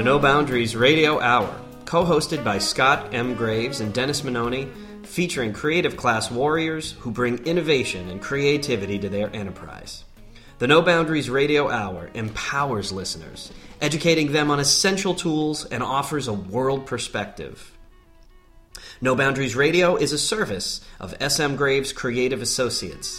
No Boundaries Radio Hour, co-hosted by Scott M. Graves and Dennis Minoni, featuring creative class warriors who bring innovation and creativity to their enterprise. The No Boundaries Radio Hour empowers listeners, educating them on essential tools and offers a world perspective. No Boundaries Radio is a service of SM Graves Creative Associates.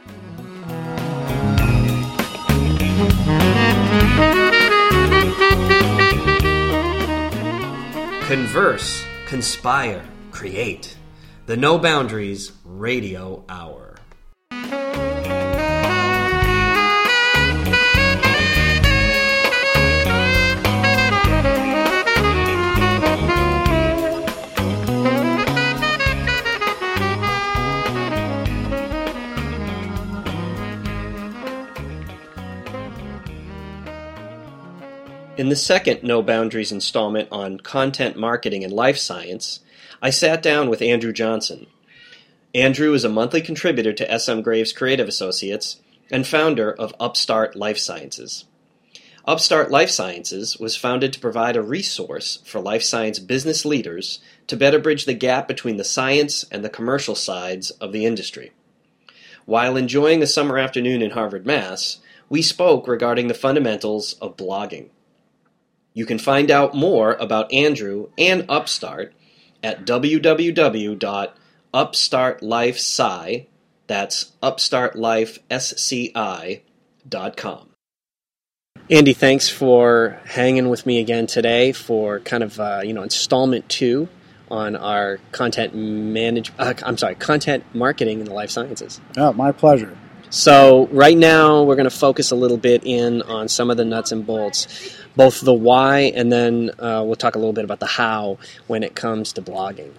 Converse, conspire, create. The No Boundaries Radio Hour. In the second No Boundaries installment on content marketing and life science, I sat down with Andrew Johnson. Andrew is a monthly contributor to SM Graves Creative Associates and founder of Upstart Life Sciences. Upstart Life Sciences was founded to provide a resource for life science business leaders to better bridge the gap between the science and the commercial sides of the industry. While enjoying a summer afternoon in Harvard, Mass., we spoke regarding the fundamentals of blogging. You can find out more about Andrew and Upstart at www.upstartlifesci, that's upstartlifesci.com. Andy, thanks for hanging with me again today for kind of installment 2 on our content marketing in the life sciences. Oh, my pleasure. So right now we're going to focus a little bit in on some of the nuts and bolts, both the why and then we'll talk a little bit about the how when it comes to blogging.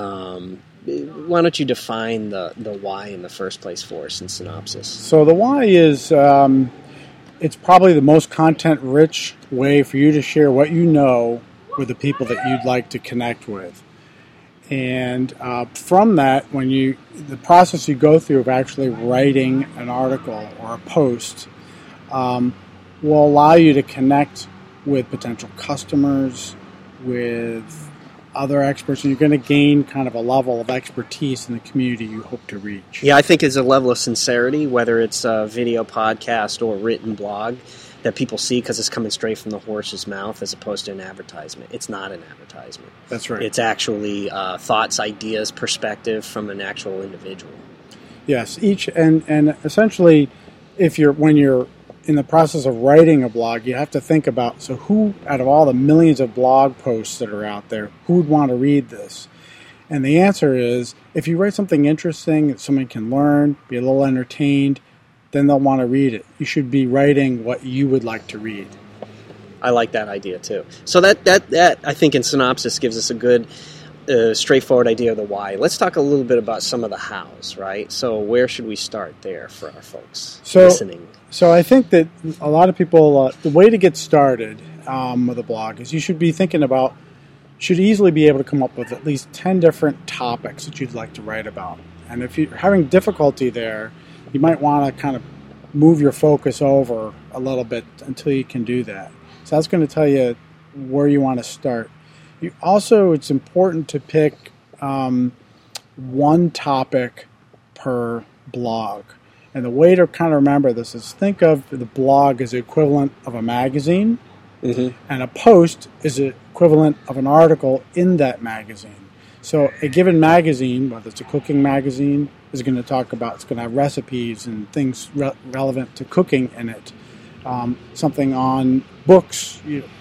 Why don't you define the why in the first place for us in synopsis? So the why is it's probably the most content-rich way for you to share what you know with the people that you'd like to connect with. And from that, the process you go through of actually writing an article or a post will allow you to connect with potential customers, with other experts, and you're going to gain kind of a level of expertise in the community you hope to reach. Yeah, I think it's a level of sincerity, whether it's a video podcast or written blog, that people see because it's coming straight from the horse's mouth as opposed to an advertisement. It's not an advertisement. That's right. It's actually thoughts, ideas, perspective from an actual individual. Yes, and essentially, when you're in the process of writing a blog, you have to think about, so who, out of all the millions of blog posts that are out there, who would want to read this? And the answer is, if you write something interesting that someone can learn, be a little entertained, then they'll want to read it. You should be writing what you would like to read. I like that idea too. So that I think in synopsis gives us a good straightforward idea of the why. Let's talk a little bit about some of the hows, right? So where should we start there for our folks listening? So I think that a lot of people, the way to get started with a blog is you should be thinking about, should easily be able to come up with at least 10 different topics that you'd like to write about. And if you're having difficulty there, you might want to kind of move your focus over a little bit until you can do that. So that's going to tell you where you want to start. It's important to pick one topic per blog. And the way to kind of remember this is think of the blog as the equivalent of a magazine, and a post is the equivalent of an article in that magazine. So a given magazine, whether it's a cooking magazine, is going to it's going to have recipes and things relevant to cooking in it. Something on books,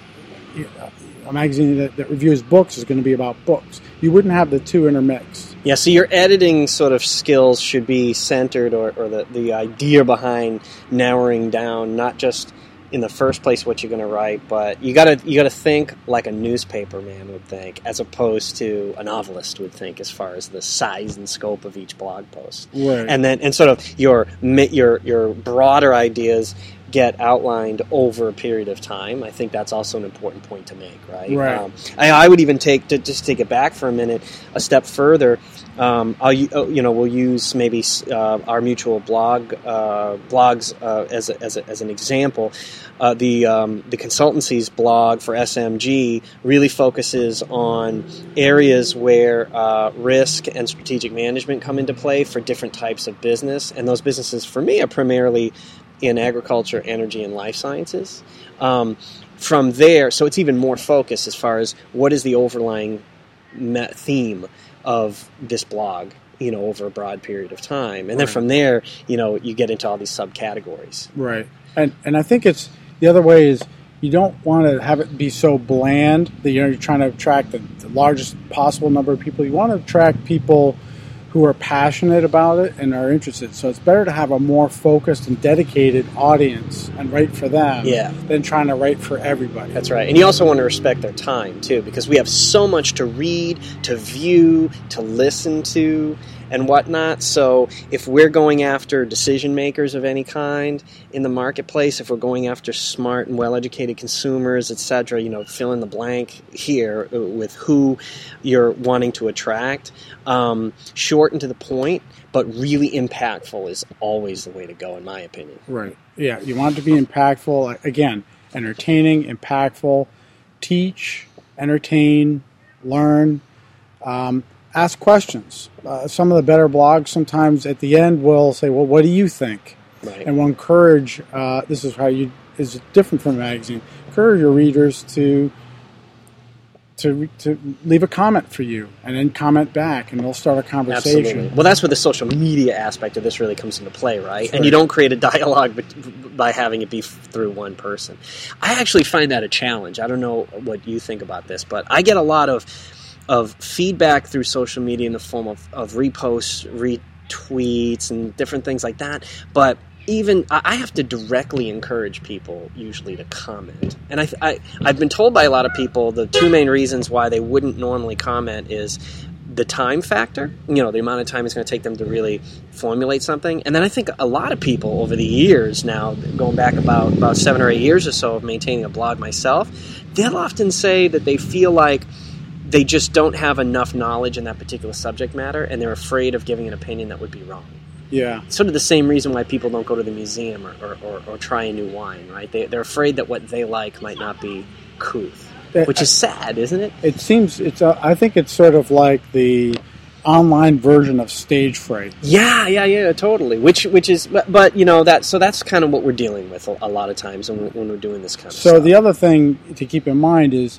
a magazine that reviews books is going to be about books. You wouldn't have the two intermixed. Yeah, so your editing sort of skills should be centered, or the idea behind narrowing down, not just in the first place what you're going to write, but you got to think like a newspaper man would think, as opposed to a novelist would think, as far as the size and scope of each blog post. Right. And sort of your broader ideas get outlined over a period of time. I think that's also an important point to make, right? Right. I would even take it back for a minute, a step further. We'll use maybe our mutual blogs as an example. The consultancy's blog for SMG really focuses on areas where risk and strategic management come into play for different types of business, and those businesses for me are primarily in agriculture, energy, and life sciences. From there, so it's even more focused as far as what is the overlying theme of this blog, over a broad period of time. And then from there, you get into all these subcategories. Right. And I think it's the other way is you don't want to have it be so bland that you're trying to attract the largest possible number of people. You want to attract people who are passionate about it and are interested. So it's better to have a more focused and dedicated audience and write for them than trying to write for everybody. That's right. And you also want to respect their time, too, because we have so much to read, to view, to listen to, and whatnot. So if we're going after decision makers of any kind in the marketplace, if we're going after smart and well-educated consumers, etc., fill in the blank here with who you're wanting to attract, short and to the point, but really impactful is always the way to go, in my opinion. Right. Yeah, you want it to be impactful. Again, entertaining, impactful, teach, entertain, learn, ask questions. Some of the better blogs sometimes at the end will say, well, what do you think? Right. And we'll encourage, this is is different from a magazine, encourage your readers to leave a comment for you and then comment back, and we'll start a conversation. Absolutely. Well, that's where the social media aspect of this really comes into play, right? Sure. And you don't create a dialogue by having it be through one person. I actually find that a challenge. I don't know what you think about this, but I get a lot of feedback through social media in the form of reposts, retweets, and different things like that. But even I have to directly encourage people usually to comment. And I've been told by a lot of people the two main reasons why they wouldn't normally comment is the time factor, the amount of time it's going to take them to really formulate something. And then I think a lot of people over the years now, going back about 7 or 8 years or so of maintaining a blog myself, they'll often say that they feel like they just don't have enough knowledge in that particular subject matter, and they're afraid of giving an opinion that would be wrong. Yeah. Sort of the same reason why people don't go to the museum or try a new wine, right? They're afraid that what they like might not be couth, which is sad, isn't it? It seems, I think it's sort of like the online version of stage fright. Yeah, totally. Which is, but that's kind of what we're dealing with a lot of times when we're doing this kind of stuff. So the other thing to keep in mind is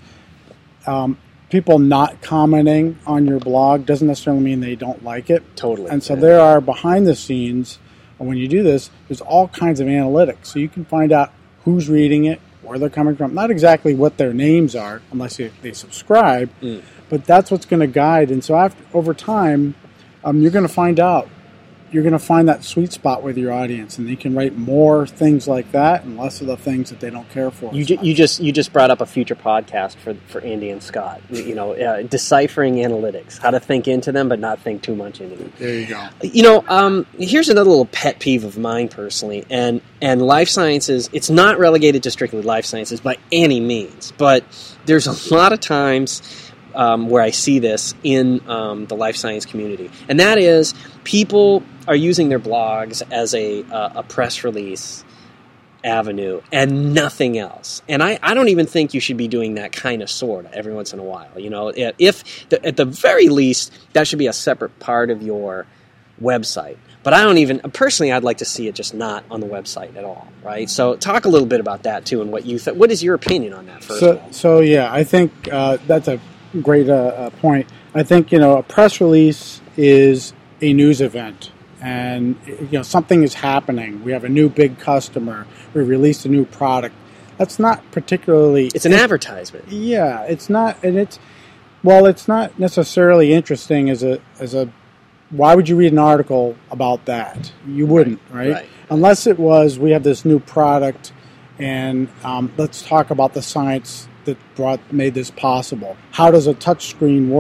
people not commenting on your blog doesn't necessarily mean they don't like it. Totally. And so there are behind the scenes, and when you do this, there's all kinds of analytics. So you can find out who's reading it, where they're coming from. Not exactly what their names are, unless they subscribe, but that's what's going to guide. And so over time, you're going to find out. You're going to find that sweet spot with your audience, and you can write more things like that and less of the things that they don't care for. You just brought up a future podcast for Andy and Scott. Deciphering analytics, how to think into them but not think too much into them. There you go. Here's another little pet peeve of mine personally, and life sciences. It's not relegated to strictly life sciences by any means, but there's a lot of times where I see this in the life science community, and that is people are using their blogs as a press release avenue and nothing else. And I don't even think you should be doing that kind of sort every once in a while. If at the very least that should be a separate part of your website. But I don't even personally. I'd like to see it just not on the website at all. Right. So talk a little bit about that too, and what you what is your opinion on that first? So yeah, I think that's a great point. I think a press release is a news event, and something is happening. We have a new big customer. We released a new product. That's not particularly. It's an advertisement. Yeah, it's not, and it's not necessarily interesting as a. Why would you read an article about that? You wouldn't, right? Unless it was, we have this new product, and let's talk about the science that made this possible. How does a touch screen work?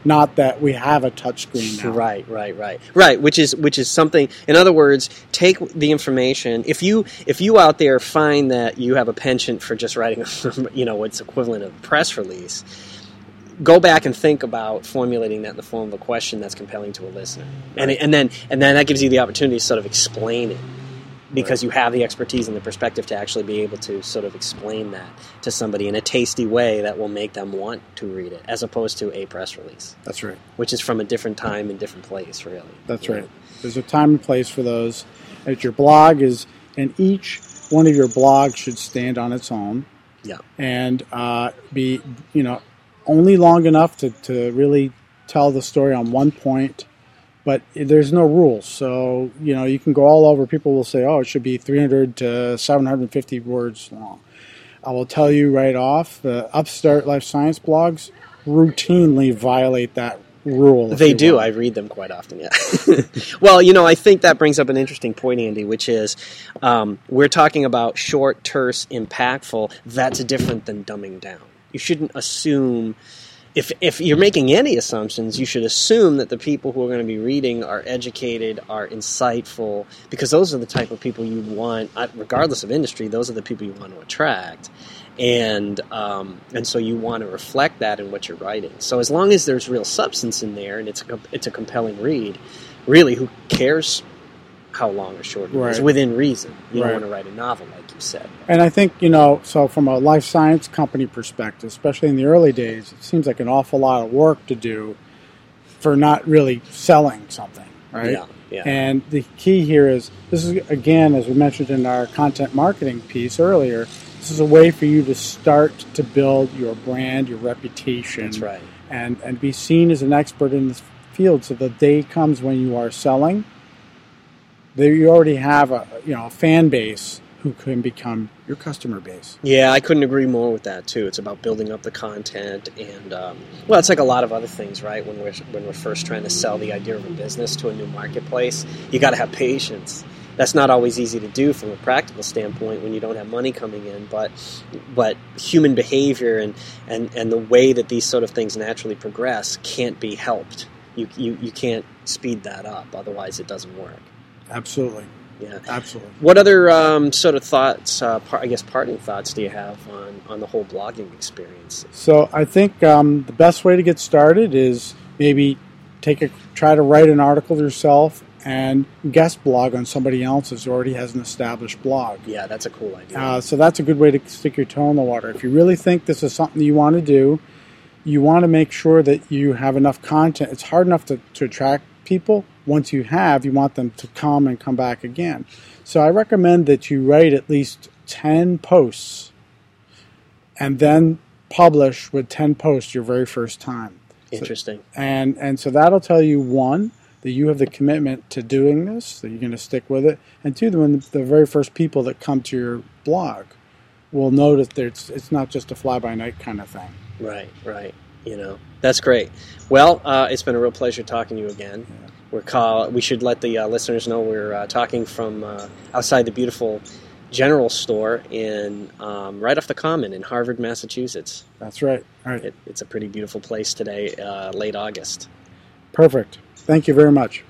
not that we have a touchscreen now. Right. Which is something. In other words, take the information. If you out there find that you have a penchant for just writing, what's equivalent of a press release, go back and think about formulating that in the form of a question that's compelling to a listener, right. and then that gives you the opportunity to sort of explain it. Because you have the expertise and the perspective to actually be able to sort of explain that to somebody in a tasty way that will make them want to read it, as opposed to a press release. That's right. Which is from a different time and different place, really. That's right. There's a time and place for those. Your blog is, and each one of your blogs should stand on its own. Yeah. And be, only long enough to really tell the story on one point. But there's no rules, so you can go all over. People will say, "Oh, it should be 300 to 750 words long." I will tell you right off, the Upstart Life Science blogs routinely violate that rule. They do. I read them quite often. Yeah. Well, I think that brings up an interesting point, Andy, which is we're talking about short, terse, impactful. That's different than dumbing down. You shouldn't assume. If you're making any assumptions, you should assume that the people who are going to be reading are educated, are insightful, because those are the type of people you want, regardless of industry, those are the people you want to attract. And so you want to reflect that in what you're writing. So as long as there's real substance in there and it's a compelling read, really, who cares how long or short it is, within reason. You don't want to write a novel, like you said. And I think, so from a life science company perspective, especially in the early days, it seems like an awful lot of work to do for not really selling something, right? Yeah. And the key here is, this is, again, as we mentioned in our content marketing piece earlier, this is a way for you to start to build your brand, your reputation. That's right. And be seen as an expert in this field, so the day comes when you are selling, you already have a fan base who can become your customer base. Yeah, I couldn't agree more with that too. It's about building up the content, and it's like a lot of other things, right? When we're first trying to sell the idea of a business to a new marketplace, you got to have patience. That's not always easy to do from a practical standpoint when you don't have money coming in, but human behavior and the way that these sort of things naturally progress can't be helped. You can't speed that up, otherwise it doesn't work. Absolutely. Yeah, absolutely. What other sort of thoughts, parting thoughts do you have on the whole blogging experience? So I think the best way to get started is maybe try to write an article yourself and guest blog on somebody else's who already has an established blog. Yeah, that's a cool idea. So that's a good way to stick your toe in the water. If you really think this is something you want to do, you want to make sure that you have enough content. It's hard enough to attract people. Once you want them to come back again. So I recommend that you write at least 10 posts and then publish with 10 posts your very first time. Interesting. And so that'll tell you, one, that you have the commitment to doing this, that you're going to stick with it, and two, the very first people that come to your blog will notice that it's not just a fly-by-night kind of thing. Right. That's great. Well, it's been a real pleasure talking to you again. Yeah. We should let the listeners know we're talking from outside the beautiful General Store in right off the Common in Harvard, Massachusetts. That's right. All right. It's a pretty beautiful place today, late August. Perfect. Thank you very much.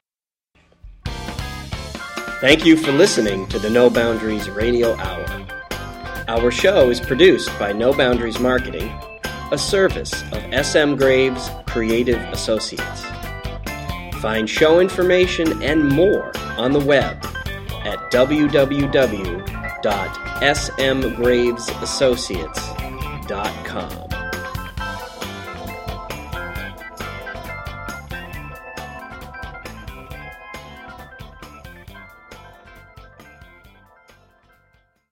Thank you for listening to the No Boundaries Radio Hour. Our show is produced by No Boundaries Marketing, a service of SM Graves Creative Associates. Find show information and more on the web at www.smgravesassociates.com.